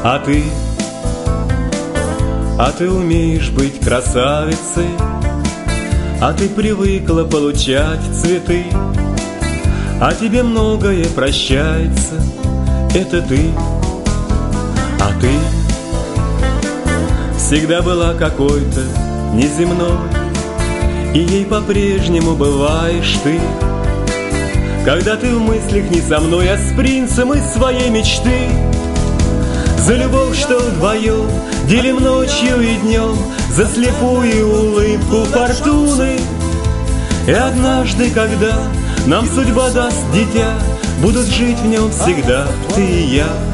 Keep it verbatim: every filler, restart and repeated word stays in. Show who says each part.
Speaker 1: А ты, а ты умеешь быть красавицей, а ты привыкла получать цветы, а тебе многое прощается, это ты. А ты всегда была какой-то неземной, и ей по-прежнему бываешь ты, когда ты в мыслях не со мной, а с принцем из своей мечты. За любовь, что вдвоем делим ночью и днем, за слепую улыбку фортуны. И однажды, когда нам судьба даст дитя, будут жить в нем всегда ты и я.